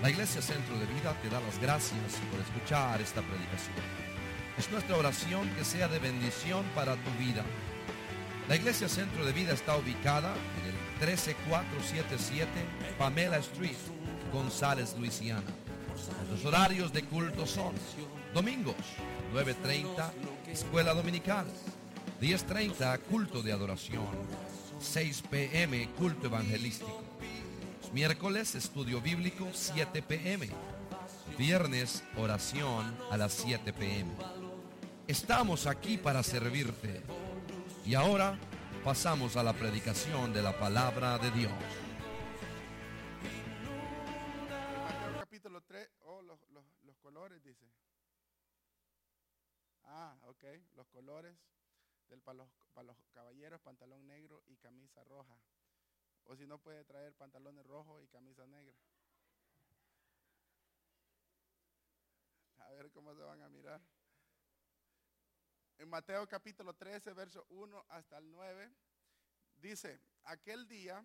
La Iglesia Centro de Vida te da las gracias por escuchar esta predicación. Es nuestra oración que sea de bendición para tu vida. La Iglesia Centro de Vida está ubicada en el 13477 Pamela Street, González, Luisiana. Nuestros horarios de culto son: domingos 9:30, escuela dominical; 10:30, culto de adoración; 6 p.m., culto evangelístico; miércoles, estudio bíblico, 7 p.m. Viernes, oración a las 7 p.m. Estamos aquí para servirte. Y ahora pasamos a la predicación de la palabra de Dios. Mateo capítulo 3, los colores dice. Ok, los colores para los caballeros, pantalón negro y camisa roja. O si no, puede traer pantalones rojos y camisa negra. A ver cómo se van a mirar. En Mateo capítulo 13, verso 1 hasta el 9, dice: aquel día,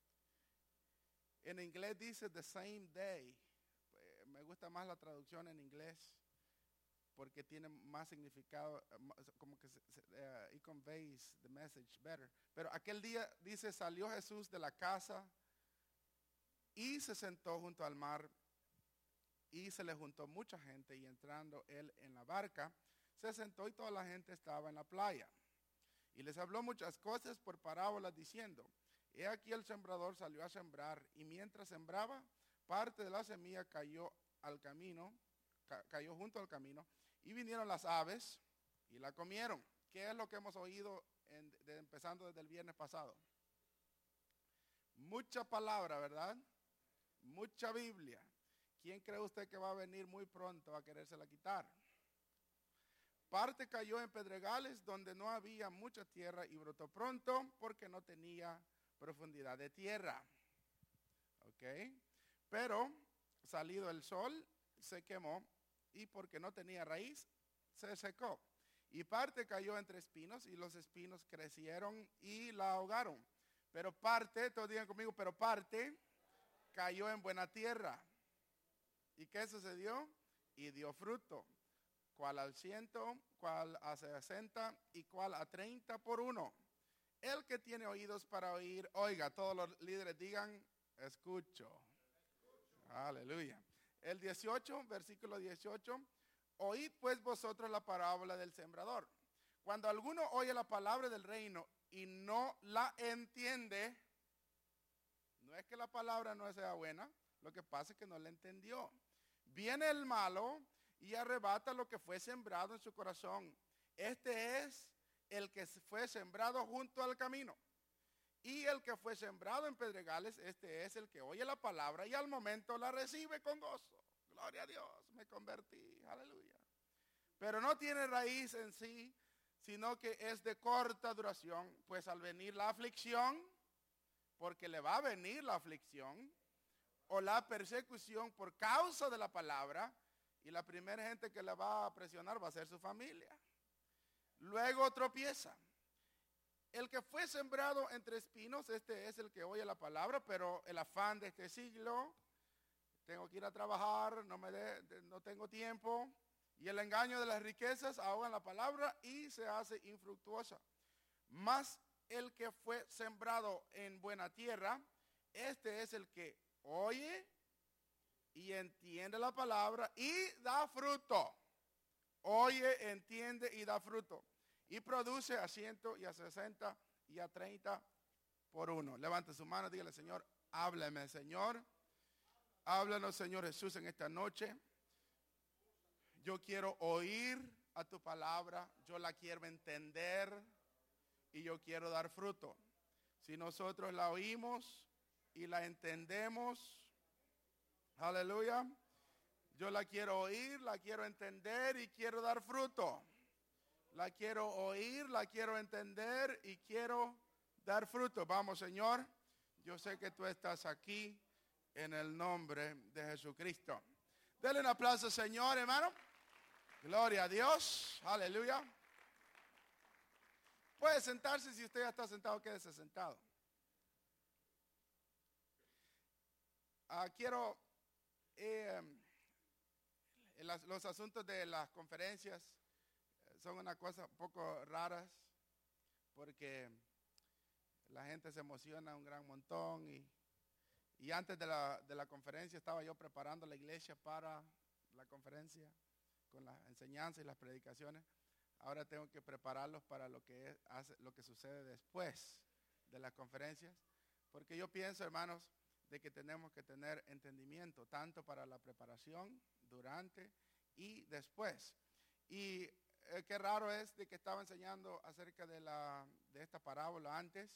en inglés dice the same day. Me gusta más la traducción en inglés porque tiene más significado, como que it conveys the message better. Pero aquel día dice: salió Jesús de la casa y se sentó junto al mar, y se le juntó mucha gente, y entrando él en la barca, se sentó y toda la gente estaba en la playa. Y les habló muchas cosas por parábolas diciendo: he aquí el sembrador salió a sembrar, y mientras sembraba, parte de la semilla cayó junto al camino, y vinieron las aves y la comieron. ¿Qué es lo que hemos oído empezando desde el viernes pasado? Mucha palabra, ¿verdad? Mucha Biblia. ¿Quién cree usted que va a venir muy pronto a querérsela quitar? Parte cayó en pedregales donde no había mucha tierra y brotó pronto porque no tenía profundidad de tierra. ¿Ok? Pero salido el sol se quemó, y porque no tenía raíz se secó. Y parte cayó entre espinos, y los espinos crecieron y la ahogaron. Pero parte, todos digan conmigo, pero parte cayó en buena tierra. ¿Y qué sucedió? Y dio fruto. ¿Cuál al 100, cuál a 60 y cuál a 30 por uno? El que tiene oídos para oír, oiga. Todos los líderes digan: escucho. Aleluya. El 18, versículo 18. Oíd pues vosotros la parábola del sembrador. Cuando alguno oye la palabra del reino y no la entiende, no es que la palabra no sea buena, lo que pasa es que no la entendió. Viene el malo y arrebata lo que fue sembrado en su corazón. Este es el que fue sembrado junto al camino. Y el que fue sembrado en pedregales, este es el que oye la palabra y al momento la recibe con gozo. Gloria a Dios, me convertí, aleluya. Pero no tiene raíz en sí, sino que es de corta duración. Pues al venir la aflicción, porque le va a venir la aflicción, o la persecución por causa de la palabra, y la primera gente que le va a presionar va a ser su familia. Luego tropieza. El que fue sembrado entre espinos, este es el que oye la palabra, pero el afán de este siglo, tengo que ir a trabajar, no tengo tiempo, y el engaño de las riquezas ahogan la palabra y se hace infructuosa. Mas el que fue sembrado en buena tierra, este es el que oye y entiende la palabra y da fruto. Oye, entiende y da fruto. Y produce a 100 y a 60 y a 30 por uno. Levante su mano y dígale: Señor, háblame, Señor. Háblanos, Señor Jesús, en esta noche. Yo quiero oír a tu palabra, yo la quiero entender y yo quiero dar fruto. Si nosotros la oímos y la entendemos, aleluya, yo la quiero oír, la quiero entender y quiero dar fruto. La quiero oír, la quiero entender y quiero dar fruto. Vamos, Señor, yo sé que tú estás aquí en el nombre de Jesucristo. Denle un aplauso, Señor, hermano. Gloria a Dios, aleluya. Puede sentarse. Si usted ya está sentado, quédese sentado. Quiero Los asuntos de las conferencias son una cosa un poco raras porque la gente se emociona un gran montón y antes de la conferencia estaba yo preparando la iglesia para la conferencia con las enseñanzas y las predicaciones. Ahora tengo que prepararlos para lo que sucede después de las conferencias, porque yo pienso, hermanos, de que tenemos que tener entendimiento tanto para la preparación, durante y después. Y qué raro es de que estaba enseñando acerca de esta parábola antes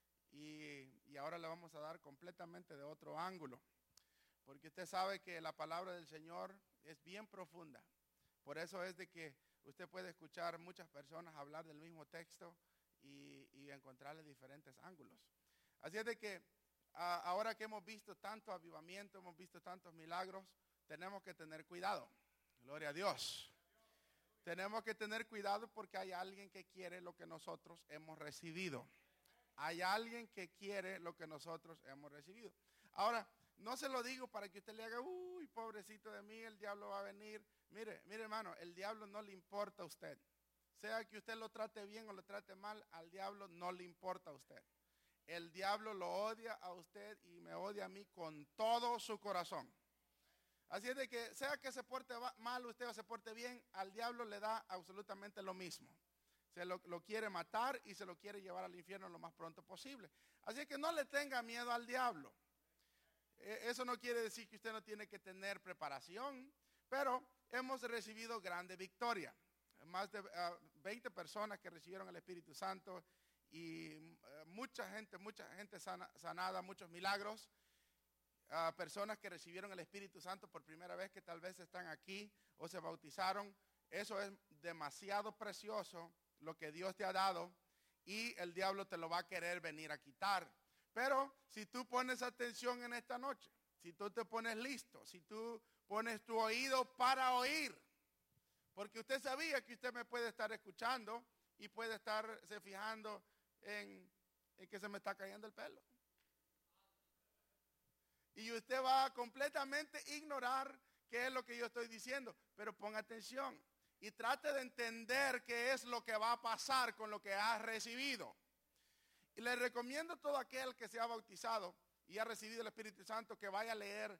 y ahora le vamos a dar completamente de otro ángulo, porque usted sabe que la palabra del Señor es bien profunda. Por eso es de que usted puede escuchar muchas personas hablar del mismo texto y encontrarle diferentes ángulos. Así es de que ahora que hemos visto tanto avivamiento, hemos visto tantos milagros, tenemos que tener cuidado. Gloria a Dios. Tenemos que tener cuidado porque hay alguien que quiere lo que nosotros hemos recibido. Hay alguien que quiere lo que nosotros hemos recibido. Ahora, no se lo digo para que usted le haga, uy, pobrecito de mí, el diablo va a venir. Mire, hermano, el diablo no le importa a usted. Sea que usted lo trate bien o lo trate mal, al diablo no le importa a usted. El diablo lo odia a usted y me odia a mí con todo su corazón. Así es de que sea que se porte mal usted o se porte bien, al diablo le da absolutamente lo mismo. Se lo quiere matar y se lo quiere llevar al infierno lo más pronto posible. Así que no le tenga miedo al diablo. Eso no quiere decir que usted no tiene que tener preparación, pero hemos recibido grande victoria. Más de 20 personas que recibieron el Espíritu Santo y mucha gente sanada, muchos milagros. Personas que recibieron el Espíritu Santo por primera vez que tal vez están aquí o se bautizaron. Eso es demasiado precioso lo que Dios te ha dado y el diablo te lo va a querer venir a quitar. Pero si tú pones atención en esta noche, si tú te pones listo, si tú pones tu oído para oír, porque usted sabía que usted me puede estar escuchando y puede estarse fijando en que se me está cayendo el pelo. Y usted va a completamente ignorar qué es lo que yo estoy diciendo. Pero ponga atención y trate de entender qué es lo que va a pasar con lo que has recibido. Y le recomiendo a todo aquel que se ha bautizado y ha recibido el Espíritu Santo que vaya a leer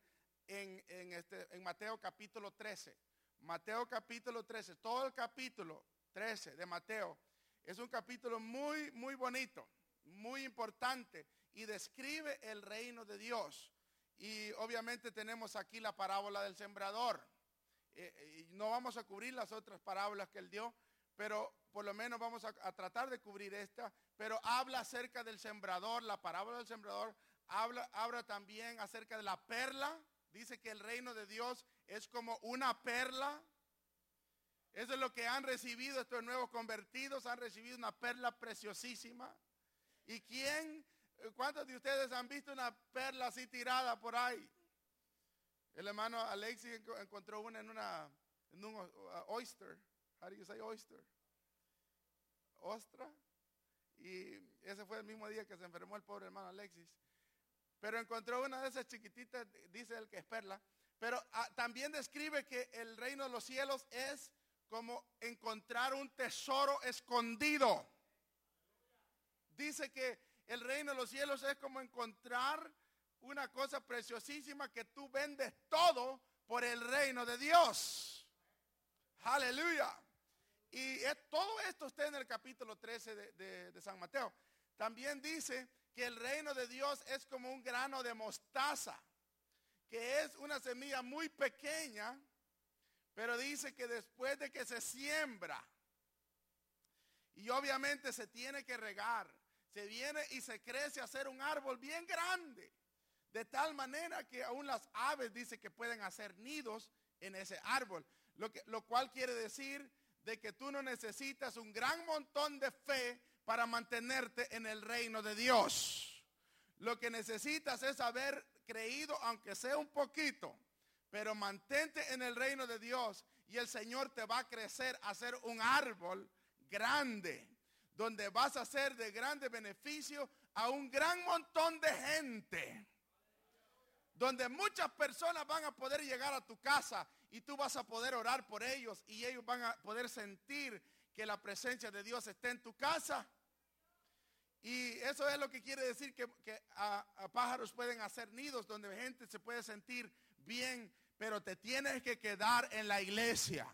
en Mateo capítulo 13. Mateo capítulo 13, todo el capítulo 13 de Mateo es un capítulo muy, muy bonito, muy importante y describe el reino de Dios. Y obviamente tenemos aquí la parábola del sembrador. No vamos a cubrir las otras parábolas que él dio, pero por lo menos vamos a tratar de cubrir esta. Pero habla acerca del sembrador, la parábola del sembrador, habla también acerca de la perla. Dice que el reino de Dios es como una perla. Eso es lo que han recibido estos nuevos convertidos, han recibido una perla preciosísima. ¿Y cuántos de ustedes han visto una perla así tirada por ahí? El hermano Alexis encontró una en un oyster. How do you say oyster? Ostra. Y ese fue el mismo día que se enfermó el pobre hermano Alexis. Pero encontró una de esas chiquititas, dice él que es perla. Pero también describe que el reino de los cielos es como encontrar un tesoro escondido. Dice que el reino de los cielos es como encontrar una cosa preciosísima que tú vendes todo por el reino de Dios. Aleluya. Y todo esto está en el capítulo 13 de San Mateo. También dice que el reino de Dios es como un grano de mostaza, que es una semilla muy pequeña, pero dice que después de que se siembra, y obviamente se tiene que regar, se viene y se crece a ser un árbol bien grande, de tal manera que aún las aves dice que pueden hacer nidos en ese árbol, lo cual quiere decir de que tú no necesitas un gran montón de fe para mantenerte en el reino de Dios. Lo que necesitas es haber creído, aunque sea un poquito, pero mantente en el reino de Dios y el Señor te va a crecer a ser un árbol grande, donde vas a ser de grande beneficio a un gran montón de gente. donde muchas personas van a poder llegar a tu casa y tú vas a poder orar por ellos y ellos van a poder sentir que la presencia de Dios está en tu casa. Y eso es lo que quiere decir que a pájaros pueden hacer nidos donde gente se puede sentir bien, pero te tienes que quedar en la iglesia.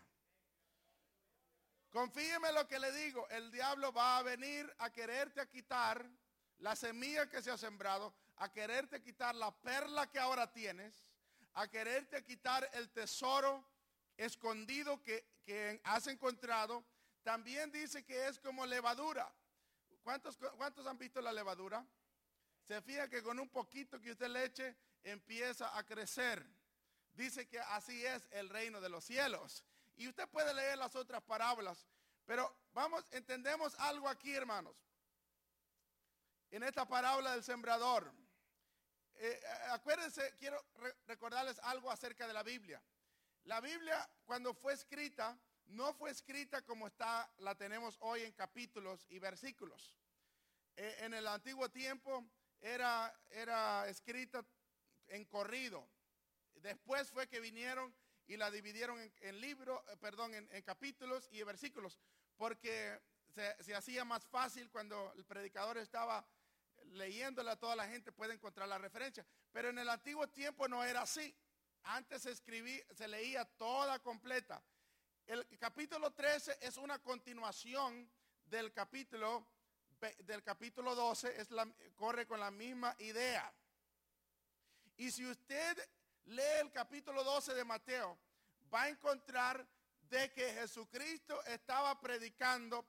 Confíeme lo que le digo, el diablo va a venir a quererte quitar la semilla que se ha sembrado, a quererte quitar la perla que ahora tienes, a quererte quitar el tesoro escondido que has encontrado. También dice que es como levadura. ¿Cuántos han visto la levadura? Se fija que con un poquito que usted le eche empieza a crecer. Dice que así es el reino de los cielos. Y usted puede leer las otras parábolas. Pero entendemos algo aquí, hermanos. En esta parábola del sembrador. Acuérdense, quiero recordarles algo acerca de la Biblia. La Biblia, cuando fue escrita, no fue escrita como la tenemos hoy en capítulos y versículos. En el antiguo tiempo era escrita en corrido. Después fue que vinieron y la dividieron en capítulos y versículos, porque se hacía más fácil cuando el predicador estaba leyéndole a toda la gente, puede encontrar la referencia. Pero en el antiguo tiempo no era así. Antes se leía toda completa. El capítulo 13 es una continuación del capítulo 12, corre con la misma idea. Y si usted lee el capítulo 12 de Mateo, va a encontrar de que Jesucristo estaba predicando,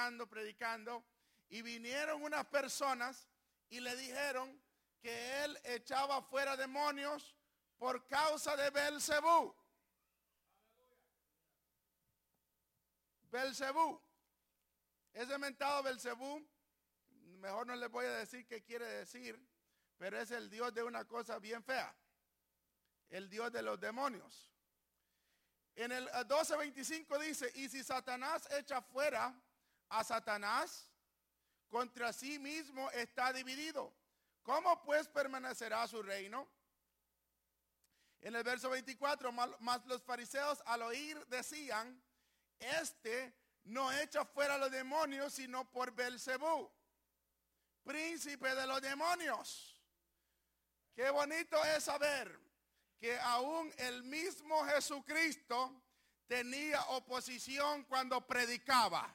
y vinieron unas personas y le dijeron que él echaba fuera demonios por causa de Belcebú. Belcebú. Ese mentado Belcebú, mejor no les voy a decir qué quiere decir, pero es el dios de una cosa bien fea. El dios de los demonios. En el 12:25 dice, y si Satanás echa fuera a Satanás, contra sí mismo está dividido. ¿Cómo pues permanecerá su reino? En el verso 24, mas los fariseos al oír decían, este no echa fuera a los demonios, sino por Belcebú, príncipe de los demonios. Qué bonito es saber que aún el mismo Jesucristo tenía oposición cuando predicaba.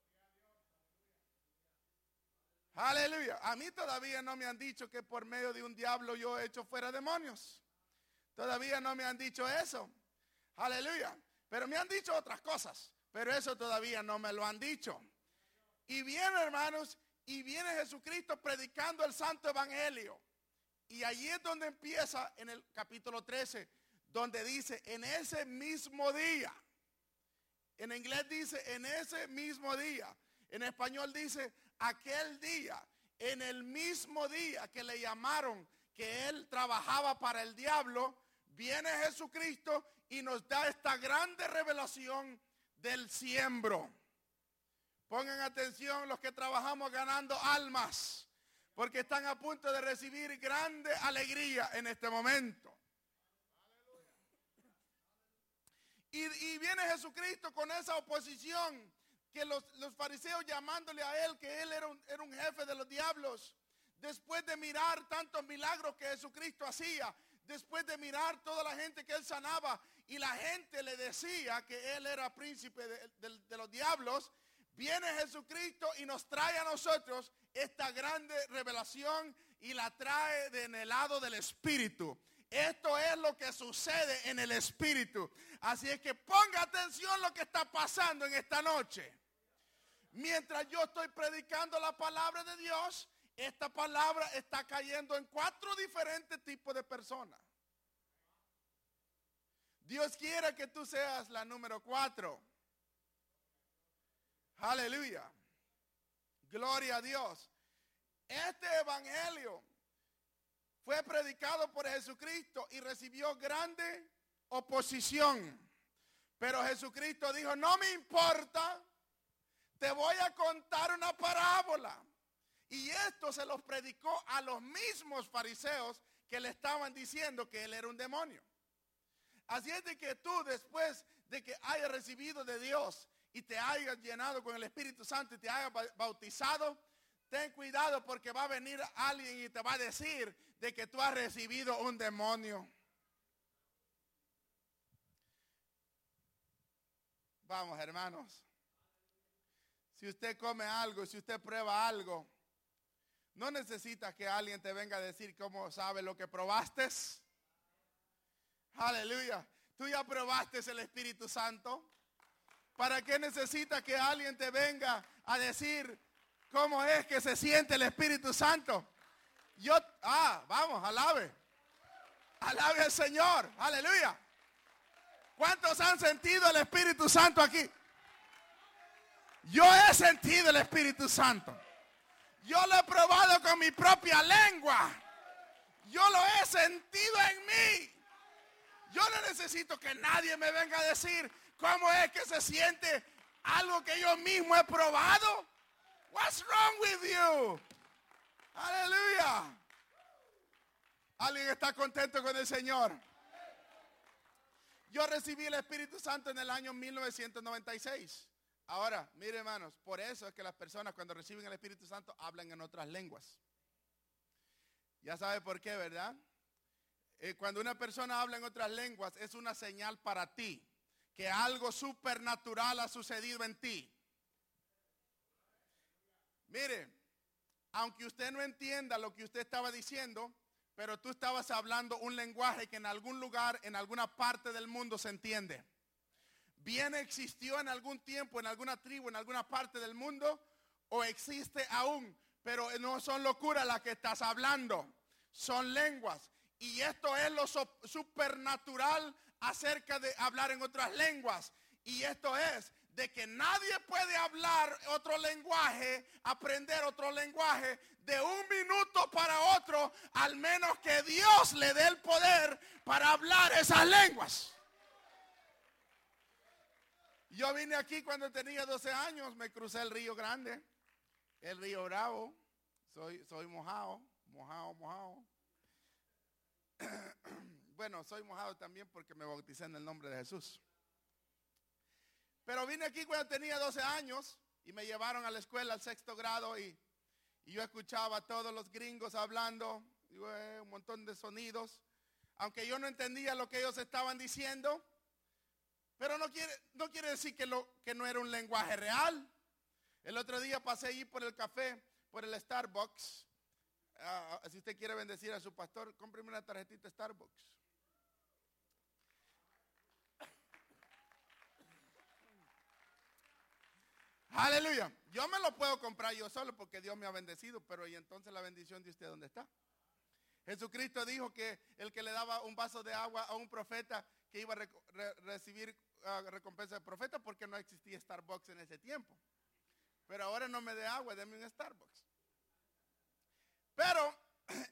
Aleluya. A mí todavía no me han dicho que por medio de un diablo yo he hecho fuera demonios. Todavía no me han dicho eso. Aleluya. Pero me han dicho otras cosas. Pero eso todavía no me lo han dicho. Y viene, hermanos, y viene Jesucristo predicando el santo evangelio. Y allí es donde empieza en el capítulo 13, donde dice, en ese mismo día. En inglés dice, en ese mismo día. En español dice, aquel día. En el mismo día que le llamaron que él trabajaba para el diablo, viene Jesucristo y nos da esta grande revelación del siembro. Pongan atención los que trabajamos ganando almas, porque están a punto de recibir grande alegría en este momento. Y viene Jesucristo con esa oposición, que los fariseos llamándole a él, que él era un jefe de los diablos. Después de mirar tantos milagros que Jesucristo hacía, después de mirar toda la gente que él sanaba, y la gente le decía que él era príncipe de los diablos, viene Jesucristo y nos trae a nosotros esta grande revelación y la trae en el lado del Espíritu. Esto es lo que sucede en el Espíritu. Así es que ponga atención lo que está pasando en esta noche. Mientras yo estoy predicando la palabra de Dios, esta palabra está cayendo en 4 diferentes tipos de personas. Dios quiere que tú seas la número 4. Aleluya. Gloria a Dios. Este evangelio fue predicado por Jesucristo y recibió grande oposición. Pero Jesucristo dijo, no me importa, te voy a contar una parábola. Y esto se los predicó a los mismos fariseos que le estaban diciendo que él era un demonio. Así es de que tú, después de que hayas recibido de Dios y te hayas llenado con el Espíritu Santo y te hayas bautizado, ten cuidado porque va a venir alguien y te va a decir de que tú has recibido un demonio. Vamos, hermanos. Si usted come algo, si usted prueba algo, no necesita que alguien te venga a decir cómo sabe lo que probaste. Aleluya. Tú ya probaste el Espíritu Santo. ¿Para qué necesita que alguien te venga a decir cómo es que se siente el Espíritu Santo? Vamos, alabe. Alabe al Señor. Aleluya. ¿Cuántos han sentido el Espíritu Santo aquí? Yo he sentido el Espíritu Santo. Yo lo he probado con mi propia lengua. Yo lo he sentido en mí. Yo no necesito que nadie me venga a decir cómo es que se siente algo que yo mismo he probado. What's wrong with you? Aleluya. ¿Alguien está contento con el Señor? Yo recibí el Espíritu Santo en el año 1996. Ahora, mire, hermanos, por eso es que las personas cuando reciben el Espíritu Santo hablan en otras lenguas. Ya sabe por qué, ¿verdad? Cuando una persona habla en otras lenguas es una señal para ti que algo supernatural ha sucedido en ti. Mire, aunque usted no entienda lo que usted estaba diciendo, pero tú estabas hablando un lenguaje que en algún lugar, en alguna parte del mundo se entiende. Bien existió en algún tiempo, en alguna tribu, en alguna parte del mundo, o existe aún, pero no son locuras las que estás hablando, son lenguas. Y esto es lo supernatural acerca de hablar en otras lenguas. Y esto es de que nadie puede hablar otro lenguaje, aprender otro lenguaje de un minuto para otro, al menos que Dios le dé el poder para hablar esas lenguas. Yo vine aquí cuando tenía 12 años, me crucé el Río Grande, el Río Bravo, soy mojado. Bueno, soy mojado también porque me bauticé en el nombre de Jesús. Pero vine aquí cuando tenía 12 años y me llevaron a la escuela al 6º grado y yo escuchaba a todos los gringos hablando, un montón de sonidos, aunque yo no entendía lo que ellos estaban diciendo, pero no quiere decir que no era un lenguaje real. El otro día pasé allí por el café, por el Starbucks. Si usted quiere bendecir a su pastor, cómpreme una tarjetita Starbucks. Aleluya. Yo me lo puedo comprar yo solo porque Dios me ha bendecido, pero ¿y entonces la bendición de usted dónde está? Jesucristo dijo que el que le daba un vaso de agua a un profeta que iba a recibir recompensa de profeta porque no existía Starbucks en ese tiempo. Pero ahora no me dé agua, deme un Starbucks. Pero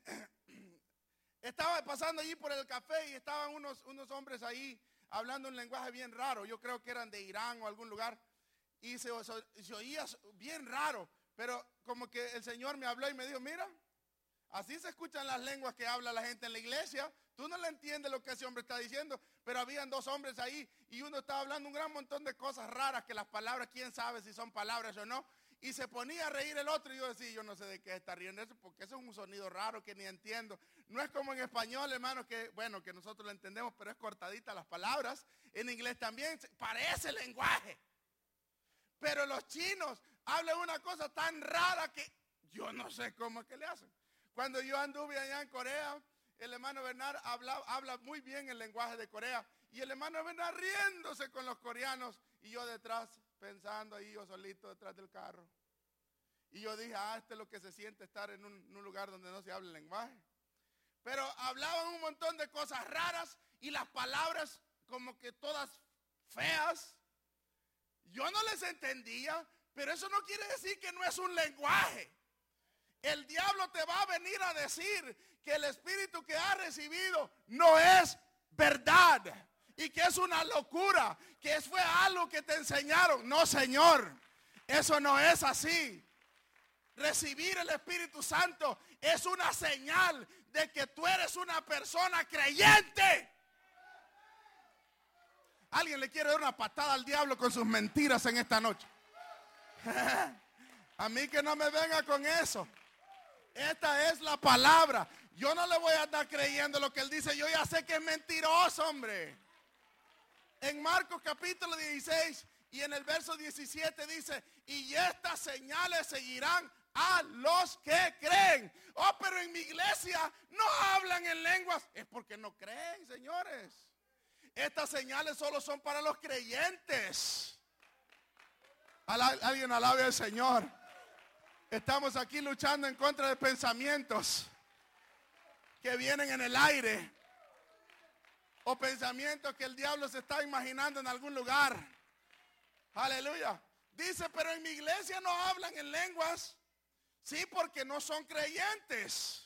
estaba pasando allí por el café y estaban unos hombres ahí hablando un lenguaje bien raro. Yo creo que eran de Irán o algún lugar. Y se oía bien raro. Pero como que el Señor me habló y me dijo, mira, así se escuchan las lenguas que habla la gente en la iglesia. Tú no le entiendes lo que ese hombre está diciendo. Pero habían 2 hombres ahí y uno estaba hablando un gran montón de cosas raras que las palabras, quién sabe si son palabras o no. Y se ponía a reír el otro y yo decía, yo no sé de qué está riendo eso, porque eso es un sonido raro que ni entiendo. No es como en español, hermano, que nosotros lo entendemos, pero es cortadita las palabras. En inglés también parece lenguaje. Pero los chinos hablan una cosa tan rara que yo no sé cómo es que le hacen. Cuando yo anduve allá en Corea, el hermano Bernard habla muy bien el lenguaje de Corea. Y el hermano Bernard riéndose con los coreanos y yo detrás pensando ahí yo solito detrás del carro. Y yo dije, esto es lo que se siente estar en un lugar donde no se habla el lenguaje. Pero hablaban un montón de cosas raras y las palabras como que todas feas. Yo no les entendía, pero eso no quiere decir que no es un lenguaje. El diablo te va a venir a decir que el espíritu que has recibido no es verdad. Y que es una locura, que fue algo que te enseñaron. No, Señor, eso no es así. recibir el Espíritu Santo es una señal de que tú eres una persona creyente. Alguien le quiere dar una patada al diablo con sus mentiras en esta noche. A mí que no me venga con eso. Esta es la palabra. Yo no le voy a andar creyendo lo que él dice. Yo ya sé que es mentiroso, hombre. En Marcos capítulo 16 y en el verso 17 dice: y estas señales seguirán a los que creen. Oh, pero en mi iglesia no hablan en lenguas. Es porque no creen, señores. Estas señales solo son para los creyentes. Alguien alabe al Señor. Estamos aquí luchando en contra de pensamientos que vienen en el aire, o pensamientos que el diablo se está imaginando en algún lugar. Aleluya. Dice: pero en mi iglesia no hablan en lenguas. Sí, porque no son creyentes.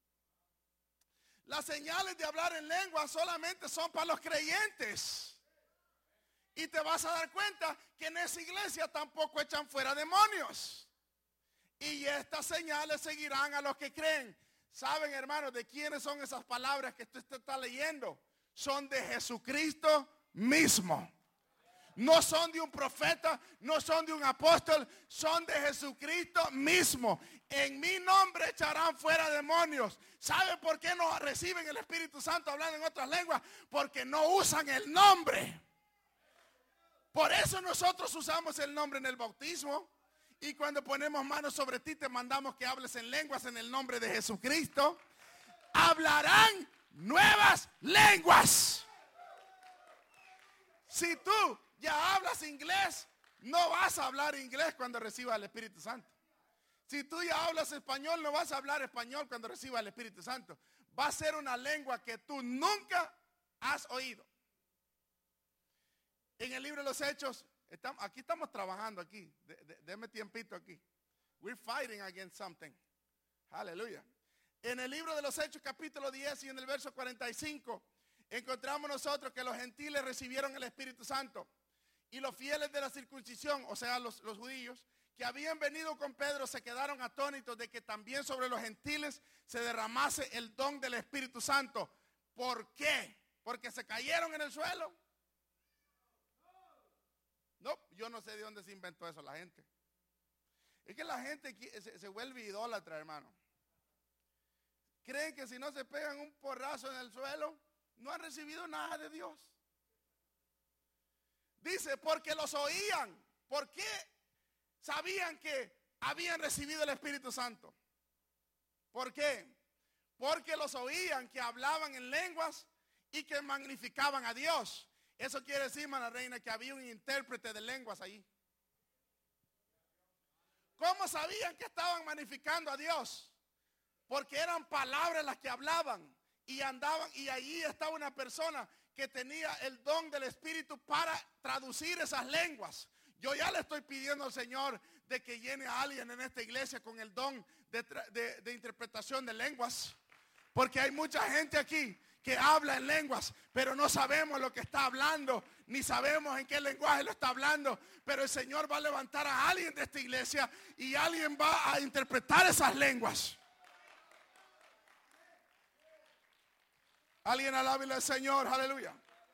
Las señales de hablar en lenguas solamente son para los creyentes. Y te vas a dar cuenta que en esa iglesia tampoco echan fuera demonios. Y estas señales seguirán a los que creen. ¿Saben, hermanos, de quiénes son esas palabras que usted está leyendo? Son de Jesucristo mismo. No son de un profeta, no son de un apóstol, son de Jesucristo mismo. En mi nombre echarán fuera demonios. ¿Sabe por qué no reciben el Espíritu Santo hablando en otras lenguas? Porque no usan el nombre. Por eso nosotros usamos el nombre en el bautismo. Y cuando ponemos manos sobre ti, te mandamos que hables en lenguas en el nombre de Jesucristo. Hablarán nuevas lenguas. Si tú ya hablas inglés, no vas a hablar inglés cuando recibas el Espíritu Santo. Si tú ya hablas español, no vas a hablar español cuando recibas el Espíritu Santo. Va a ser una lengua que tú nunca has oído. En el libro de los Hechos, aquí estamos trabajando aquí. Deme tiempito aquí. We're fighting against something. Aleluya. En el libro de los Hechos, capítulo 10 y en el verso 45, encontramos nosotros que los gentiles recibieron el Espíritu Santo. Y los fieles de la circuncisión, o sea, los judíos, que habían venido con Pedro, se quedaron atónitos de que también sobre los gentiles se derramase el don del Espíritu Santo. ¿Por qué? ¿Porque se cayeron en el suelo? No, yo no sé de dónde se inventó eso la gente. Es que la gente se vuelve idólatra, hermano. Creen que si no se pegan un porrazo en el suelo, no han recibido nada de Dios. Dice, porque los oían. ¿Por qué sabían que habían recibido el Espíritu Santo? ¿Por qué? Porque los oían que hablaban en lenguas y que magnificaban a Dios. Eso quiere decir, hermana reina, que había un intérprete de lenguas ahí. ¿Cómo sabían que estaban magnificando a Dios? Porque eran palabras las que hablaban y andaban, y allí estaba una persona que tenía el don del Espíritu para traducir esas lenguas. Yo ya le estoy pidiendo al Señor de que llene a alguien en esta iglesia con el don de interpretación de lenguas. Porque hay mucha gente aquí que habla en lenguas, pero no sabemos lo que está hablando, ni sabemos en qué lenguaje lo está hablando. Pero el Señor va a levantar a alguien de esta iglesia y alguien va a interpretar esas lenguas. Alguien alábele al Señor, aleluya.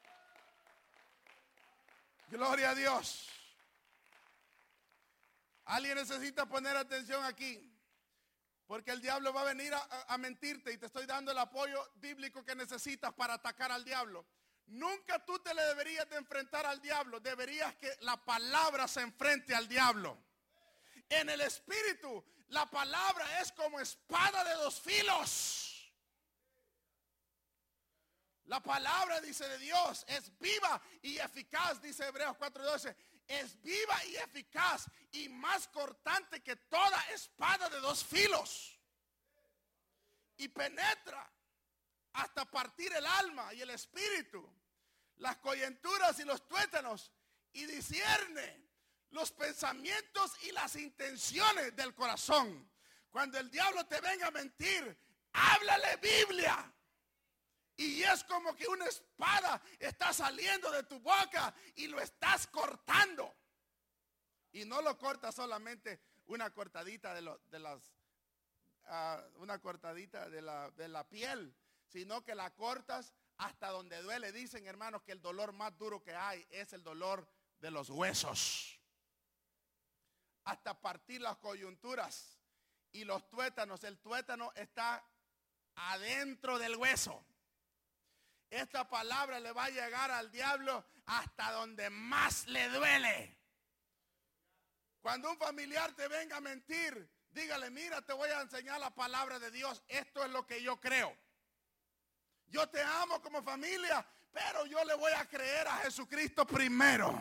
Gloria a Dios. Alguien necesita poner atención aquí. Porque el diablo va a venir a mentirte y te estoy dando el apoyo bíblico que necesitas para atacar al diablo. Nunca tú te le deberías de enfrentar al diablo. Deberías que la palabra se enfrente al diablo. En el espíritu, la palabra es como espada de dos filos. La palabra, dice, de Dios es viva y eficaz, dice Hebreos 4:12. Es viva y eficaz y más cortante que toda espada de dos filos. Y penetra hasta partir el alma y el espíritu, las coyunturas y los tuétanos, y discierne los pensamientos y las intenciones del corazón. Cuando el diablo te venga a mentir, háblale Biblia. Y es como que una espada está saliendo de tu boca y lo estás cortando. Y no lo cortas solamente una cortadita una cortadita de la piel, sino que la cortas hasta donde duele. Dicen, hermanos, que el dolor más duro que hay es el dolor de los huesos. Hasta partir las coyunturas y los tuétanos. El tuétano está adentro del hueso. Esta palabra le va a llegar al diablo hasta donde más le duele. Cuando un familiar te venga a mentir, dígale, mira, te voy a enseñar la palabra de Dios. Esto es lo que yo creo. Yo te amo como familia, pero yo le voy a creer a Jesucristo primero.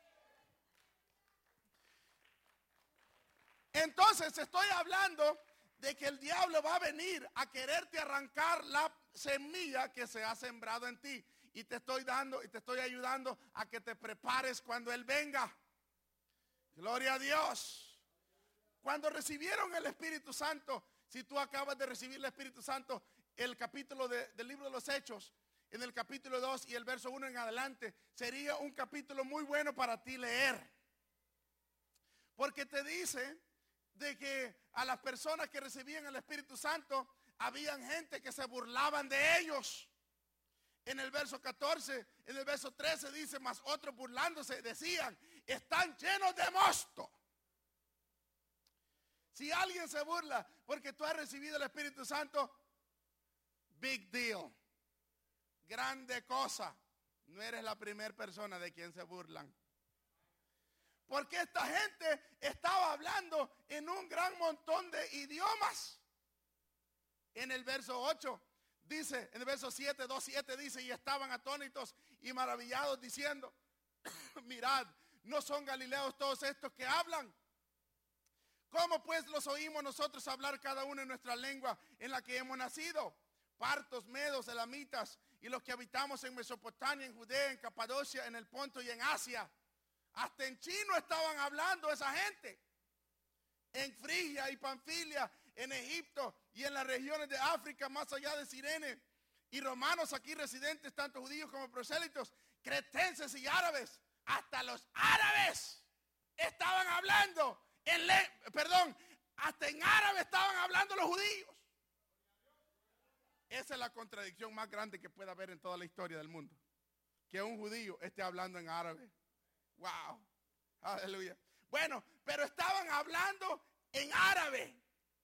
Entonces estoy hablando de que el diablo va a venir a quererte arrancar la semilla que se ha sembrado en ti. Y te estoy dando y te estoy ayudando a que te prepares cuando Él venga. Gloria a Dios. Cuando recibieron el Espíritu Santo, si tú acabas de recibir el Espíritu Santo, el capítulo del libro de los Hechos, en el capítulo 2 y el verso 1 en adelante, sería un capítulo muy bueno para ti leer. Porque te dice de que a las personas que recibían el Espíritu Santo, habían gente que se burlaban de ellos. En el verso 14, en el verso 13 dice, mas otros burlándose decían, están llenos de mosto. Si alguien se burla porque tú has recibido el Espíritu Santo, big deal, grande cosa. No eres la primera persona de quien se burlan. Porque esta gente estaba hablando en un gran montón de idiomas. En el verso 8 dice, en el verso 7, 2:7 dice, y estaban atónitos y maravillados diciendo, mirad, ¿no son galileos todos estos que hablan? ¿Cómo pues los oímos nosotros hablar cada uno en nuestra lengua en la que hemos nacido? Partos, medos, elamitas y los que habitamos en Mesopotamia, en Judea, en Capadocia, en el Ponto y en Asia. Hasta en chino estaban hablando esa gente. En Frigia y Panfilia, en Egipto y en las regiones de África, más allá de Cirene. Y romanos aquí residentes, tanto judíos como prosélitos, cretenses y árabes. Hasta los árabes estaban hablando. Hasta en árabe estaban hablando los judíos. Esa es la contradicción más grande que puede haber en toda la historia del mundo. Que un judío esté hablando en árabe. Wow, aleluya. Bueno, pero estaban hablando en árabe.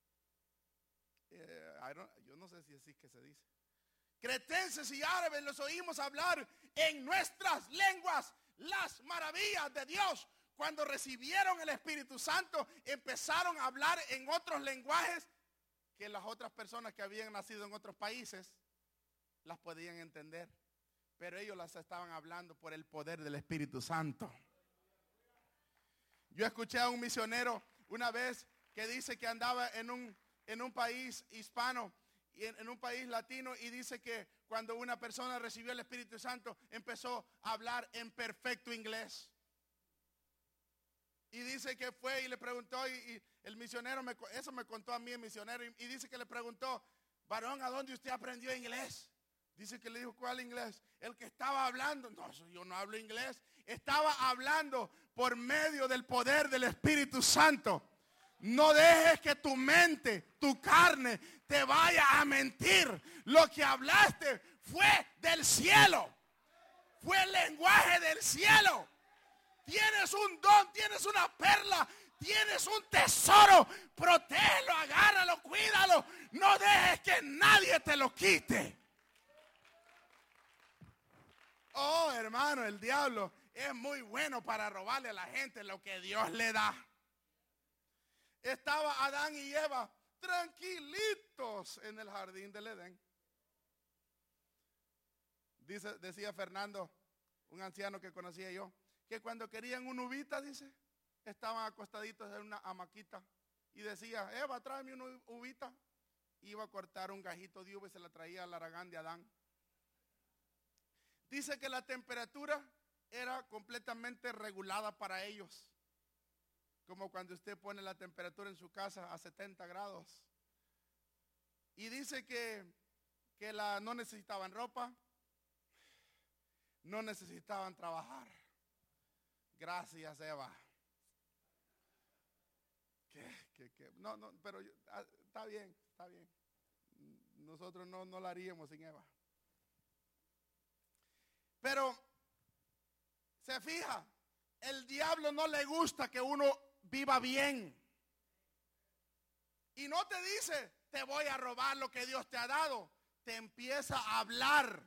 Yo no sé si así que se dice. Cretenses y árabes los oímos hablar en nuestras lenguas las maravillas de Dios. Cuando recibieron el Espíritu Santo, empezaron a hablar en otros lenguajes que las otras personas que habían nacido en otros países las podían entender. Pero ellos las estaban hablando por el poder del Espíritu Santo. Yo escuché a un misionero una vez que dice que andaba en un país hispano y en un país latino, y dice que cuando una persona recibió el Espíritu Santo empezó a hablar en perfecto inglés. Y dice que fue y le preguntó, y el misionero, eso me contó a mí el misionero, y dice que le preguntó, varón, ¿a dónde usted aprendió inglés? Dice que le dijo, ¿cuál inglés? El que estaba hablando. No, yo no hablo inglés. Estaba hablando por medio del poder del Espíritu Santo. No dejes que tu mente, tu carne, te vaya a mentir. Lo que hablaste fue del cielo. Fue el lenguaje del cielo. Tienes un don, tienes una perla, tienes un tesoro. Protégelo, agárralo, cuídalo. No dejes que nadie te lo quite. Oh, hermano, el diablo es muy bueno para robarle a la gente lo que Dios le da. Estaba Adán y Eva tranquilitos en el jardín del Edén. Decía Fernando, un anciano que conocía yo, que cuando querían una uvita, dice, estaban acostaditos en una hamaquita y decía, Eva, tráeme una uvita. Iba a cortar un gajito de uva y se la traía al aragán de Adán. Dice que la temperatura era completamente regulada para ellos. Como cuando usted pone la temperatura en su casa a 70 grados. Y dice que no necesitaban ropa, no necesitaban trabajar. Gracias, Eva. No, pero está bien, está bien. Nosotros no lo haríamos sin Eva. Pero, se fija, el diablo no le gusta que uno viva bien. Y no te dice, te voy a robar lo que Dios te ha dado. Te empieza a hablar.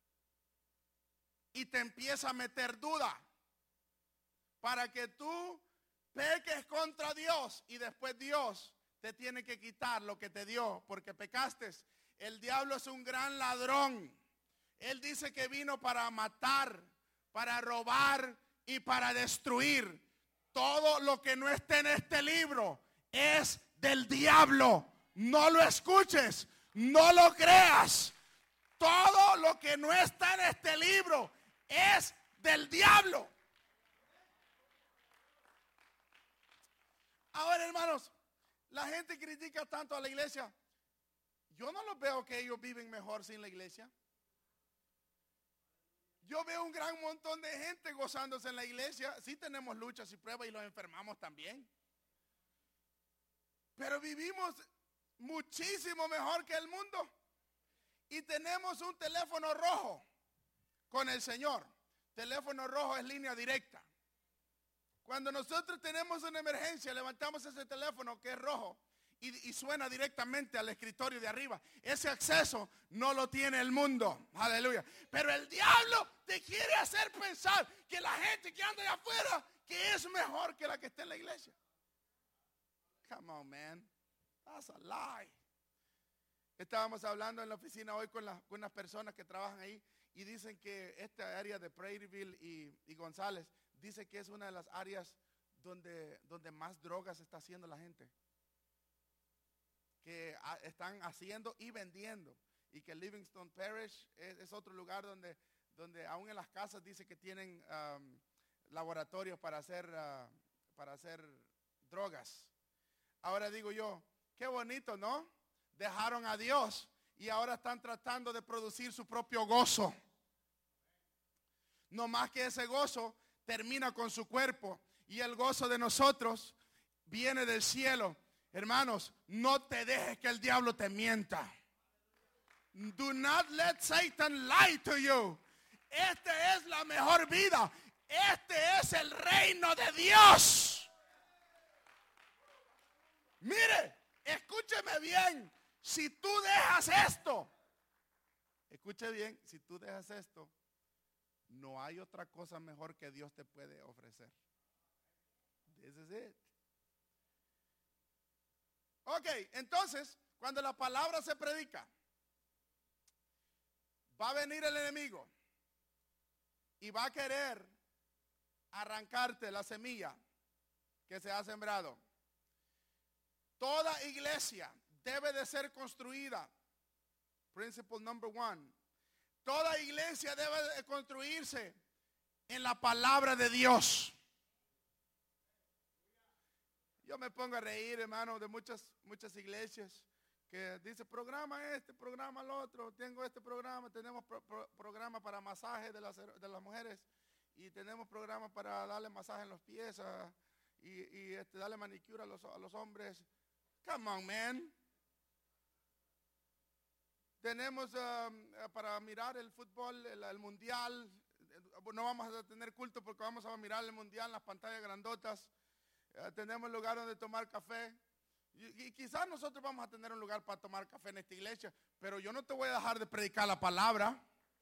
Y te empieza a meter duda. Para que tú peques contra Dios. Y después Dios te tiene que quitar lo que te dio. Porque pecaste. El diablo es un gran ladrón. Él dice que vino para matar, para robar y para destruir. Todo lo que no esté en este libro es del diablo. No lo escuches, no lo creas. Todo lo que no está en este libro es del diablo. Ahora, hermanos, la gente critica tanto a la iglesia. Yo no los veo que ellos viven mejor sin la iglesia. Yo veo un gran montón de gente gozándose en la iglesia. Sí tenemos luchas y pruebas y los enfermamos también. Pero vivimos muchísimo mejor que el mundo. Y tenemos un teléfono rojo con el Señor. Teléfono rojo es línea directa. Cuando nosotros tenemos una emergencia, levantamos ese teléfono que es rojo y suena directamente al escritorio de arriba. Ese acceso no lo tiene el mundo. Aleluya. Pero el diablo te quiere hacer pensar que la gente que anda allá afuera que es mejor que la que está en la iglesia. Come on, man. That's a lie. Estábamos hablando en la oficina hoy con unas personas que trabajan ahí y dicen que esta área de Prairieville y González dice que es una de las áreas donde más drogas está haciendo la gente. Que están haciendo y vendiendo. Y que Livingston Parish es otro lugar donde aún en las casas dice que tienen laboratorios para hacer drogas. Ahora digo yo, qué bonito, ¿no? Dejaron a Dios y ahora están tratando de producir su propio gozo. No más que ese gozo termina con su cuerpo y el gozo de nosotros viene del cielo. Hermanos, no te dejes que el diablo te mienta. Do not let Satan lie to you. Esta es la mejor vida. Este es el reino de Dios. Mire, escúcheme bien. Si tú dejas esto, escuche bien, si tú dejas esto, no hay otra cosa mejor que Dios te puede ofrecer. This is it. Ok, entonces, cuando la palabra se predica, va a venir el enemigo y va a querer arrancarte la semilla que se ha sembrado. Toda iglesia debe de ser construida. Principle number 1. Toda iglesia debe de construirse en la palabra de Dios. Yo me pongo a reír, hermano, de muchas iglesias que dice programa este, programa el otro. Tengo este programa, tenemos programa para masaje de las mujeres y tenemos programa para darle masaje en los pies y darle manicura a los hombres. Come on, man. Tenemos para mirar el fútbol, el mundial. No vamos a tener culto porque vamos a mirar el mundial en las pantallas grandotas. Tenemos lugar donde tomar café. Y quizás nosotros vamos a tener un lugar para tomar café en esta iglesia. Pero yo no te voy a dejar de predicar la palabra.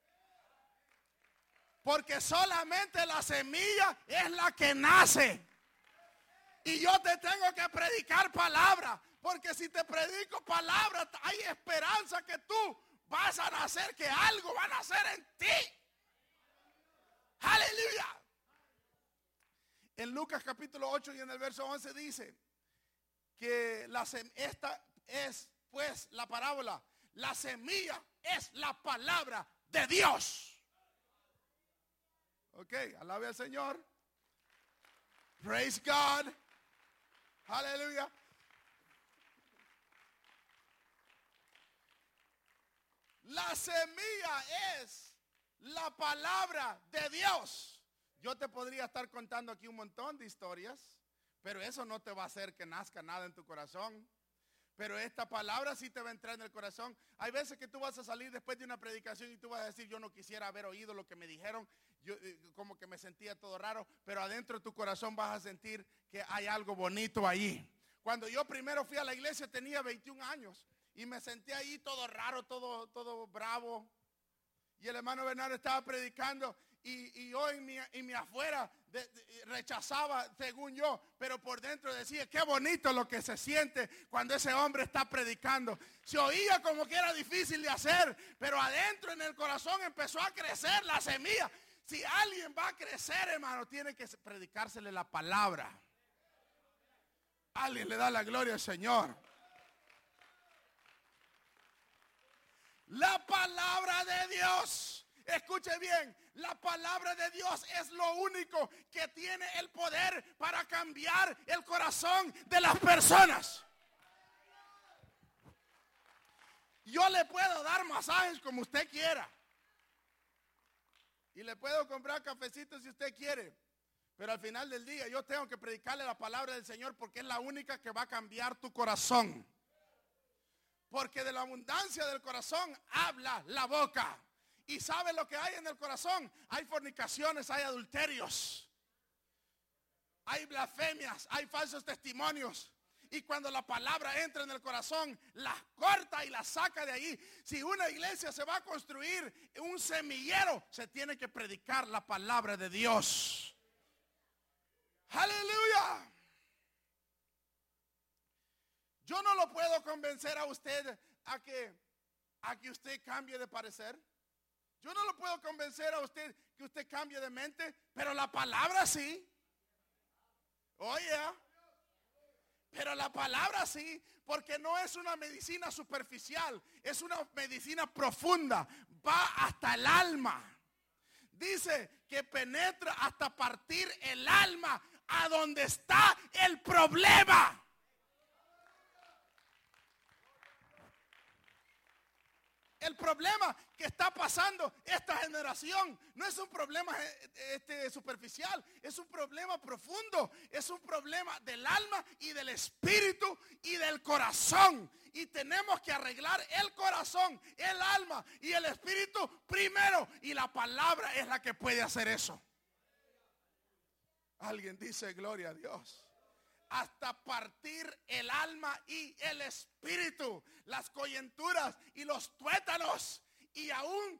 Porque solamente la semilla es la que nace. Y yo te tengo que predicar palabra. Porque si te predico palabra, hay esperanza que tú vas a nacer, que algo va a nacer en ti. Aleluya. En Lucas capítulo 8 y en el verso 11 dice que esta es pues la parábola. La semilla es la palabra de Dios. Ok, alabe al Señor. Praise God. Aleluya. La semilla es la palabra de Dios. Yo te podría estar contando aquí un montón de historias, Pero eso no te va a hacer que nazca nada en tu corazón. Pero esta palabra sí te va a entrar en el corazón. Hay veces que tú vas a salir después de una predicación y tú vas a decir, yo no quisiera haber oído lo que me dijeron. Yo como que me sentía todo raro. Pero adentro de tu corazón vas a sentir que hay algo bonito ahí. Cuando yo primero fui a la iglesia tenía 21 años. Y me sentí ahí todo raro, todo bravo. Y el hermano Bernardo estaba predicando. Y yo en mi afuera rechazaba según yo, pero por dentro decía, qué bonito lo que se siente cuando ese hombre está predicando. Se oía como que era difícil de hacer, pero adentro en el corazón empezó a crecer la semilla. Si alguien va a crecer, hermano, tiene que predicársele la palabra. Alguien le da la gloria al Señor. La palabra de Dios. Escuche bien, la palabra de Dios es lo único que tiene el poder para cambiar el corazón de las personas. Yo le puedo dar masajes como usted quiera. Y le puedo comprar cafecitos si usted quiere. Pero al final del día yo tengo que predicarle la palabra del Señor porque es la única que va a cambiar tu corazón. Porque de la abundancia del corazón habla la boca. ¿Y sabe lo que hay en el corazón? Hay fornicaciones, hay adulterios, hay blasfemias, hay falsos testimonios. Y cuando la palabra entra en el corazón, la corta y la saca de ahí. Si una iglesia se va a construir, un semillero, se tiene que predicar la palabra de Dios. ¡Aleluya! Yo no lo puedo convencer a usted a que usted cambie de parecer. Yo no lo puedo convencer a usted que usted cambie de mente, pero la palabra sí. Oye, pero la palabra sí, porque no es una medicina superficial, es una medicina profunda, va hasta el alma. Dice que penetra hasta partir el alma a donde está el problema. El problema que está pasando esta generación no es un problema superficial, es un problema profundo, es un problema del alma y del espíritu y del corazón. Y tenemos que arreglar el corazón, el alma y el espíritu primero. Y la palabra es la que puede hacer eso. Alguien dice gloria a Dios. Hasta partir el alma y el espíritu, las coyunturas y los tuétanos. Y aún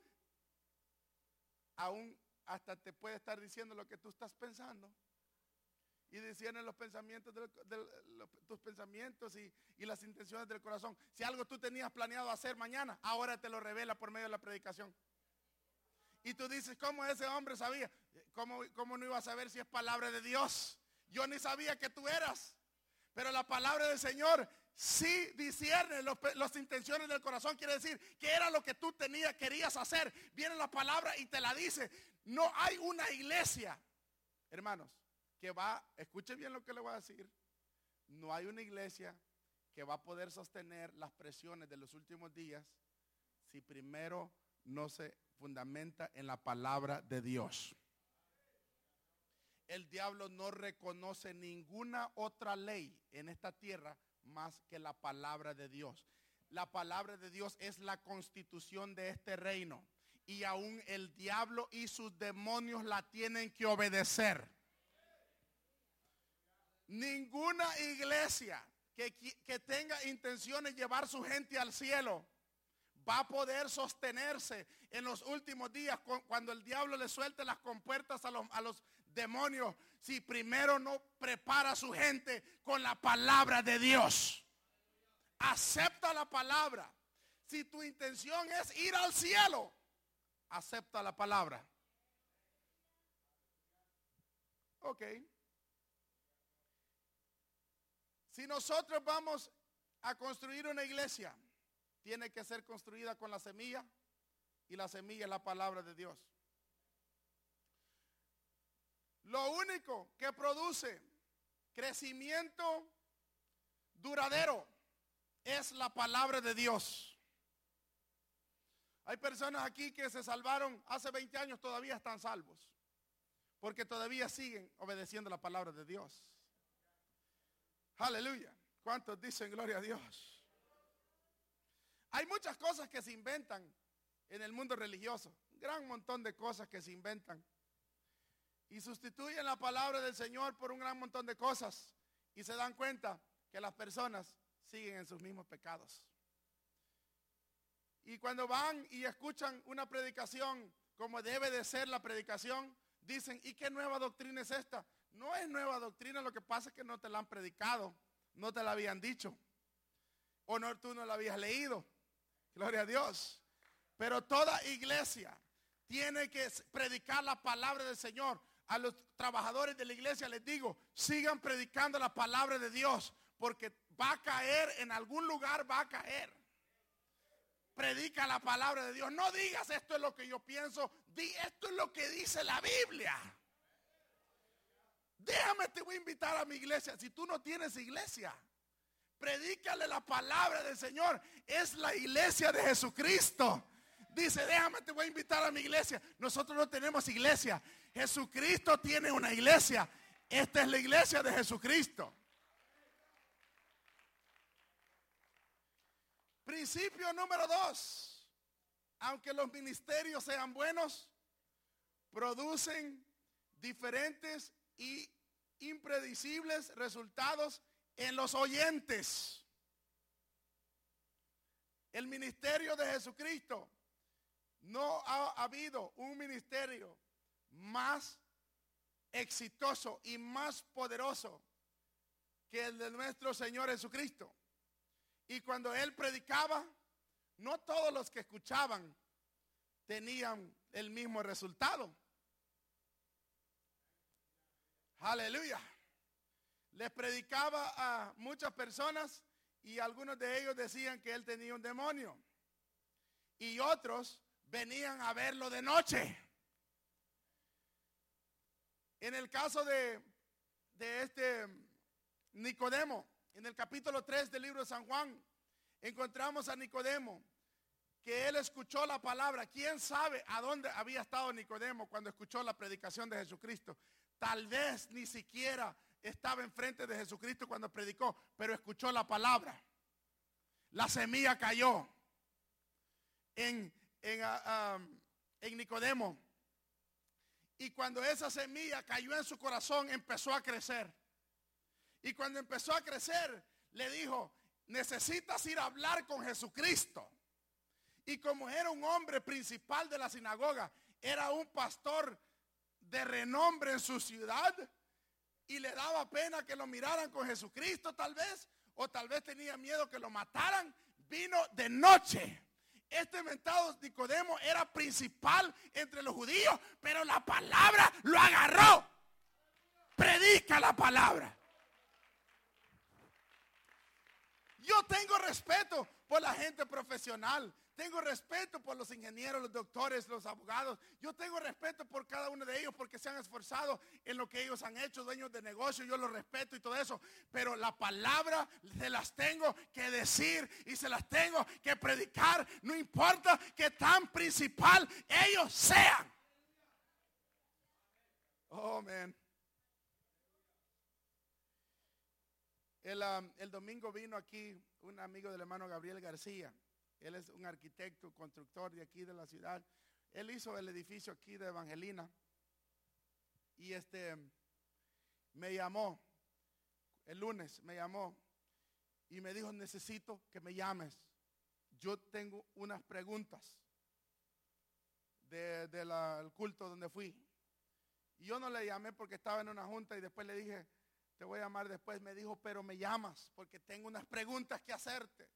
hasta te puede estar diciendo lo que tú estás pensando. Y diciendo los pensamientos tus pensamientos y las intenciones del corazón. Si algo tú tenías planeado hacer mañana, ahora te lo revela por medio de la predicación. Y tú dices, ¿cómo ese hombre sabía? ¿Cómo no iba a saber si es palabra de Dios? Yo ni sabía que tú eras. Pero la palabra del Señor sí discierne las intenciones del corazón. Quiere decir que era lo que tú querías hacer. Viene la palabra y te la dice. No hay una iglesia, hermanos, escuche bien lo que le voy a decir. No hay una iglesia que va a poder sostener las presiones de los últimos días si primero no se fundamenta en la palabra de Dios. El diablo no reconoce ninguna otra ley en esta tierra más que la palabra de Dios. La palabra de Dios es la constitución de este reino. Y aún el diablo y sus demonios la tienen que obedecer. Ninguna iglesia que tenga intenciones de llevar su gente al cielo va a poder sostenerse en los últimos días cuando el diablo le suelte las compuertas a los demonios, si primero no prepara a su gente con la palabra de Dios. Acepta la palabra. Si tu intención es ir al cielo, acepta la palabra. Ok. Si nosotros vamos a construir una iglesia, tiene que ser construida con la semilla, y la semilla es la palabra de Dios. Lo único que produce crecimiento duradero es la palabra de Dios. Hay personas aquí que se salvaron hace 20 años, todavía están salvos, porque todavía siguen obedeciendo la palabra de Dios. Aleluya. ¿Cuántos dicen gloria a Dios? Hay muchas cosas que se inventan en el mundo religioso. Un gran montón de cosas que se inventan. Y sustituyen la palabra del Señor por un gran montón de cosas. Y se dan cuenta que las personas siguen en sus mismos pecados. Y cuando van y escuchan una predicación como debe de ser la predicación, dicen, ¿y qué nueva doctrina es esta? No es nueva doctrina, lo que pasa es que no te la han predicado, no te la habían dicho, o no, tú no la habías leído. Gloria a Dios. Pero toda iglesia tiene que predicar la palabra del Señor. A los trabajadores de la iglesia les digo, sigan predicando la palabra de Dios, porque va a caer, en algún lugar va a caer. Predica la palabra de Dios. No digas esto es lo que yo pienso, di esto es lo que dice la Biblia. Déjame, te voy a invitar a mi iglesia. Si tú no tienes iglesia, predícale la palabra del Señor. Es la iglesia de Jesucristo. Dice, déjame, te voy a invitar a mi iglesia. Nosotros no tenemos iglesia. Jesucristo tiene una iglesia. Esta es la iglesia de Jesucristo. Principio número 2. Aunque los ministerios sean buenos, producen diferentes y impredecibles resultados en los oyentes. El ministerio de Jesucristo, no ha habido un ministerio más exitoso y más poderoso que el de nuestro Señor Jesucristo. Y cuando Él predicaba, no todos los que escuchaban tenían el mismo resultado. Aleluya. Les predicaba a muchas personas y algunos de ellos decían que Él tenía un demonio. Y otros venían a verlo de noche. En el caso de este Nicodemo, en el capítulo 3 del libro de San Juan, encontramos a Nicodemo, que él escuchó la palabra. ¿Quién sabe a dónde había estado Nicodemo cuando escuchó la predicación de Jesucristo? Tal vez ni siquiera estaba enfrente de Jesucristo cuando predicó, pero escuchó la palabra. La semilla cayó en Nicodemo. Y cuando esa semilla cayó en su corazón, empezó a crecer. Y cuando empezó a crecer, le dijo, necesitas ir a hablar con Jesucristo. Y como era un hombre principal de la sinagoga, era un pastor de renombre en su ciudad, y le daba pena que lo miraran con Jesucristo tal vez, o tal vez tenía miedo que lo mataran, vino de noche. Este mentado Nicodemo era principal entre los judíos, pero la palabra lo agarró. Predica la palabra. Yo tengo respeto por la gente profesional. Tengo respeto por los ingenieros, los doctores, los abogados. Yo tengo respeto por cada uno de ellos porque se han esforzado en lo que ellos han hecho, dueños de negocio. Yo los respeto y todo eso. Pero la palabra se las tengo que decir y se las tengo que predicar. No importa que tan principal ellos sean. Oh, man. El domingo vino aquí un amigo del hermano Gabriel García. Él es un arquitecto, constructor de aquí de la ciudad. Él hizo el edificio aquí de Evangelina. Y me llamó, el lunes me llamó y me dijo, necesito que me llames. Yo tengo unas preguntas del culto donde fui. Y yo no le llamé porque estaba en una junta y después le dije, te voy a llamar después. Me dijo, pero me llamas porque tengo unas preguntas que hacerte.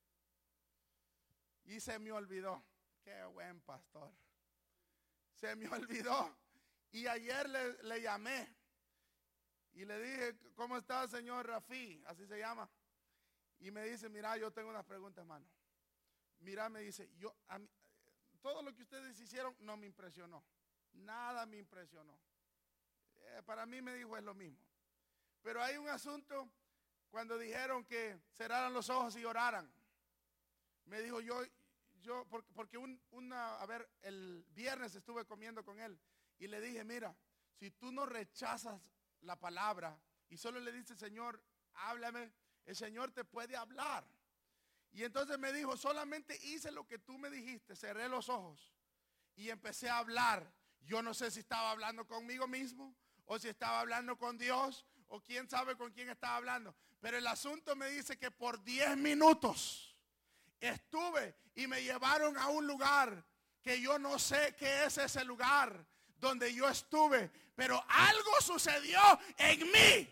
Y se me olvidó. Qué buen pastor. Se me olvidó. Y ayer le llamé. Y le dije, ¿cómo está el señor Rafi? Así se llama. Y me dice, mira, yo tengo unas preguntas, hermano. Mira, me dice, todo lo que ustedes hicieron no me impresionó. Nada me impresionó. Para mí, me dijo, es lo mismo. Pero hay un asunto cuando dijeron que cerraran los ojos y oraran. Me dijo, porque el viernes estuve comiendo con él y le dije, mira, si tú no rechazas la palabra y solo le dices, Señor, háblame, El Señor te puede hablar. Y entonces me dijo, solamente hice lo que tú me dijiste, cerré los ojos y empecé a hablar. Yo no sé si estaba hablando conmigo mismo o si estaba hablando con Dios o quién sabe con quién estaba hablando. Pero el asunto me dice que por 10 minutos estuve y me llevaron a un lugar que yo no sé qué es ese lugar donde yo estuve, pero algo sucedió en mí.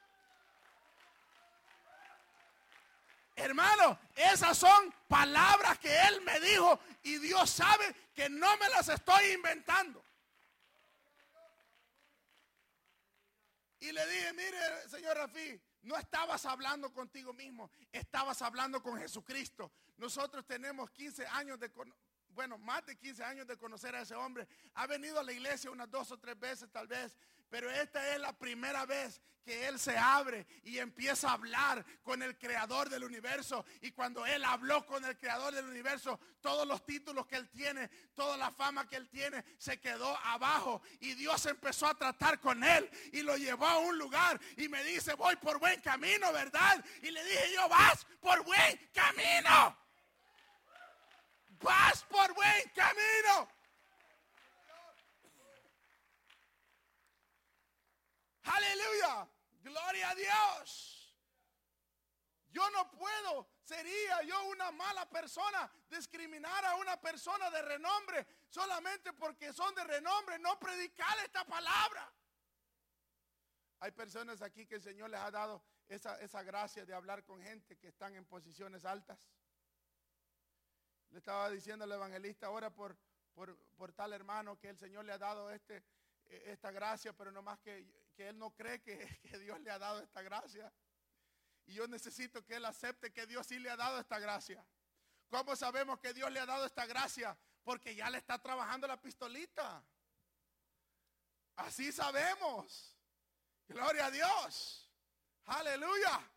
Hermano, esas son palabras que Él me dijo y Dios sabe que no me las estoy inventando. Y le dije, mire, señor Rafi, no estabas hablando contigo mismo, estabas hablando con Jesucristo. Nosotros tenemos 15 años más de 15 años de conocer a ese hombre. Ha venido a la iglesia unas 2 o 3 veces tal vez, pero esta es la primera vez que Él se abre y empieza a hablar con el creador del universo. Y cuando Él habló con el creador del universo, todos los títulos que Él tiene, toda la fama que Él tiene, se quedó abajo. Y Dios empezó a tratar con Él y lo llevó a un lugar. Y me dice, voy por buen camino, ¿verdad? Y le dije yo, vas por buen camino. Vas por buen camino. Aleluya. Gloria a Dios. Yo no puedo, sería yo una mala persona, discriminar a una persona de renombre solamente porque son de renombre, no predicar esta palabra. Hay personas aquí que el Señor les ha dado esa gracia de hablar con gente que están en posiciones altas. Le estaba diciendo al evangelista ahora por tal hermano que el Señor le ha dado esta gracia, pero nomás que él no cree que Dios le ha dado esta gracia. Y yo necesito que él acepte que Dios sí le ha dado esta gracia. ¿Cómo sabemos que Dios le ha dado esta gracia? Porque ya le está trabajando la pistolita. Así sabemos. Gloria a Dios. Aleluya.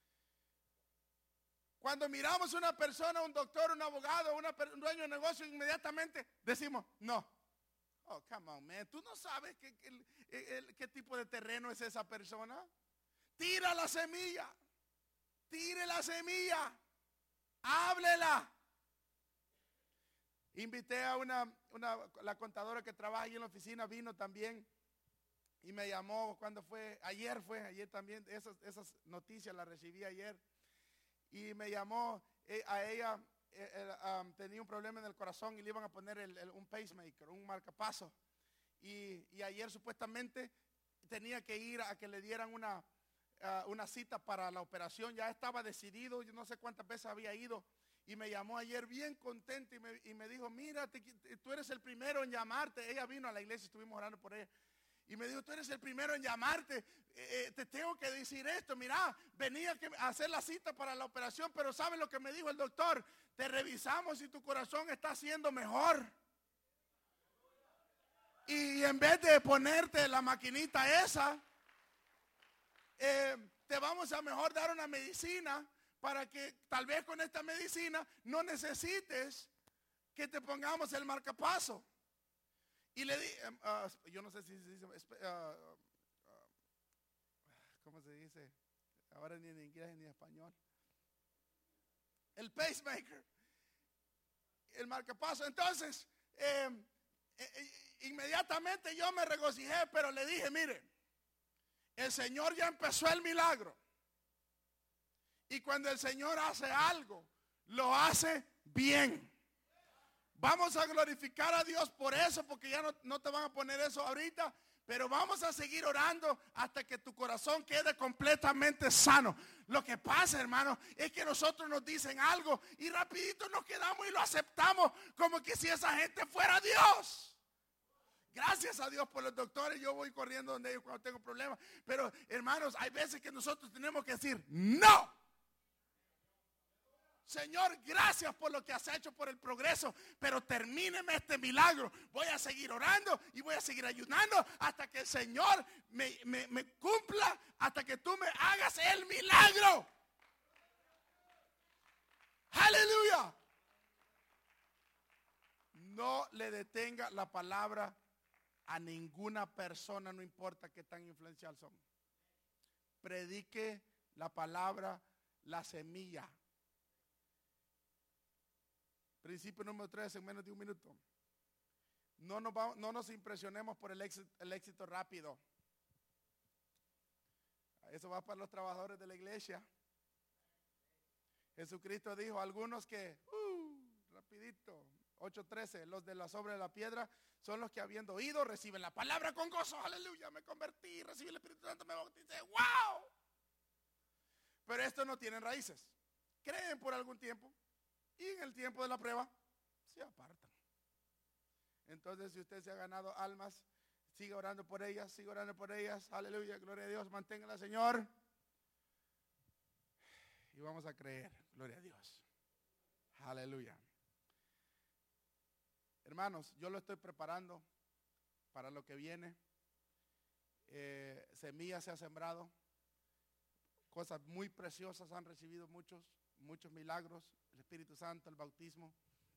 Cuando miramos una persona, un doctor, un abogado, un dueño de negocio, inmediatamente decimos, no. Oh, come on, man. ¿Tú no sabes qué tipo de terreno es esa persona? Tira la semilla. Tire la semilla. Háblela. Invité a la contadora que trabaja ahí en la oficina, vino también. Y me llamó cuando fue, ayer también, esas noticias las recibí ayer. Y me llamó, a ella tenía un problema en el corazón y le iban a poner un pacemaker, un marcapaso. Y ayer supuestamente tenía que ir a que le dieran una cita para la operación. Ya estaba decidido, yo no sé cuántas veces había ido. Y me llamó ayer bien contento y me dijo, mira, tú eres el primero en llamarte. Ella vino a la iglesia, estuvimos orando por ella. Y me dijo, tú eres el primero en llamarte, te tengo que decir esto, mira, venía a hacer la cita para la operación, pero ¿sabes lo que me dijo el doctor? Te revisamos y tu corazón está haciendo mejor. Y en vez de ponerte la maquinita esa, te vamos a mejor dar una medicina para que tal vez con esta medicina no necesites que te pongamos el marcapaso. Y le dije, yo no sé si se dice, ¿cómo se dice? Ahora ni en inglés ni en español. El pacemaker, el marcapaso. Entonces, inmediatamente yo me regocijé, pero le dije, mire, el Señor ya empezó el milagro. Y cuando el Señor hace algo, lo hace bien. Vamos a glorificar a Dios por eso, porque ya no te van a poner eso ahorita, pero vamos a seguir orando hasta que tu corazón quede completamente sano. Lo que pasa, hermano, es que nosotros nos dicen algo y rapidito nos quedamos y lo aceptamos como que si esa gente fuera Dios. Gracias a Dios por los doctores, yo voy corriendo donde ellos cuando tengo problemas, pero hermanos, hay veces que nosotros tenemos que decir, no. Señor, gracias por lo que has hecho, por el progreso, pero termíneme este milagro. Voy a seguir orando y voy a seguir ayunando hasta que el Señor me cumpla, hasta que tú me hagas el milagro. Aleluya. No le detenga la palabra a ninguna persona, no importa qué tan influencial son. Predique la palabra la semilla. Principio número 3 en menos de un minuto. No nos impresionemos por el éxito rápido. Eso va para los trabajadores de la iglesia. Jesucristo dijo, algunos que, rapidito, 8:13, los de la sobre de la piedra son los que habiendo oído reciben la palabra con gozo. Aleluya, me convertí, recibí el Espíritu Santo, me bauticé. ¡Wow! Pero estos no tienen raíces. Creen por algún tiempo y en el tiempo de la prueba se apartan. Entonces, si usted se ha ganado almas, siga orando por ellas, siga orando por ellas. Aleluya, gloria a Dios, manténgala, Señor. Y vamos a creer, gloria a Dios. Aleluya. Hermanos, yo lo estoy preparando para lo que viene. Semillas se ha sembrado. Cosas muy preciosas han recibido muchos milagros. El Espíritu Santo, el bautismo.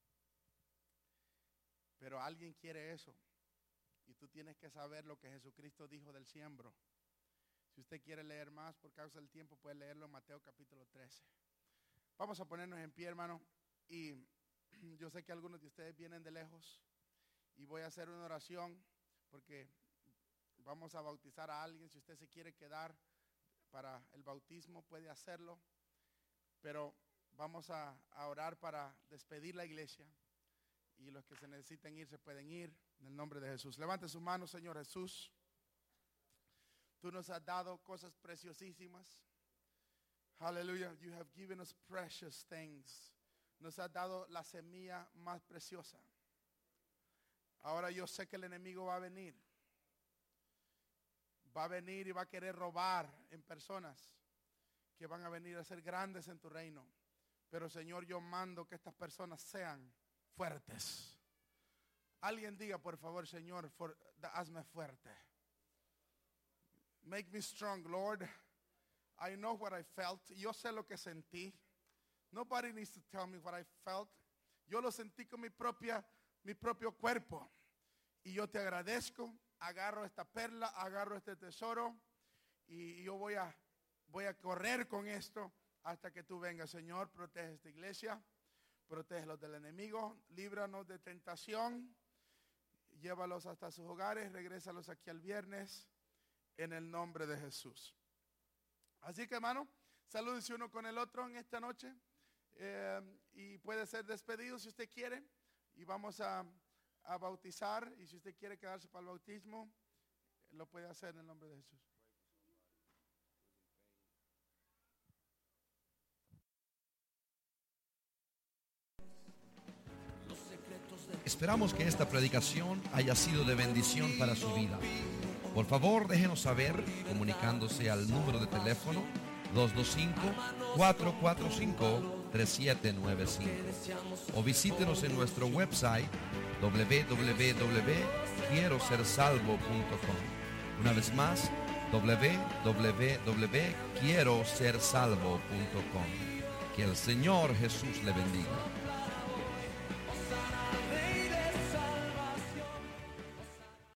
Pero alguien quiere eso. Y tú tienes que saber lo que Jesucristo dijo del siembro. Si usted quiere leer más por causa del tiempo, puede leerlo en Mateo capítulo 13. Vamos a ponernos en pie, hermano. Y yo sé que algunos de ustedes vienen de lejos. Y voy a hacer una oración porque vamos a bautizar a alguien. Si usted se quiere quedar para el bautismo, puede hacerlo. Pero vamos a orar para despedir la iglesia. Y los que se necesiten ir, se pueden ir. En el nombre de Jesús. Levante sus manos, Señor Jesús. Tú nos has dado cosas preciosísimas. Aleluya. You have given us precious things. Nos has dado la semilla más preciosa. Ahora yo sé que el enemigo va a venir. Va a venir y va a querer robar en personas que van a venir a ser grandes en tu reino. Pero Señor, yo mando que estas personas sean fuertes. Alguien diga, por favor, Señor, hazme fuerte. Make me strong, Lord. I know what I felt. Yo sé lo que sentí. Nobody needs to tell me what I felt. Yo lo sentí con mi propio cuerpo. Y yo te agradezco. Agarro esta perla, agarro este tesoro. Y yo voy a correr con esto hasta que tú vengas, Señor. Protege esta iglesia. Protégelos del enemigo. Líbranos de tentación. Llévalos hasta sus hogares. Regrésalos aquí al viernes. En el nombre de Jesús. Así que, hermano, salúdense uno con el otro en esta noche. Y puede ser despedido si usted quiere. Y vamos a bautizar. Y si usted quiere quedarse para el bautismo, lo puede hacer en el nombre de Jesús. Esperamos que esta predicación haya sido de bendición para su vida. Por favor, déjenos saber comunicándose al número de teléfono 225-445-3795 o visítenos en nuestro website www.quierosersalvo.com. Una vez más, www.quierosersalvo.com. Que el Señor Jesús le bendiga.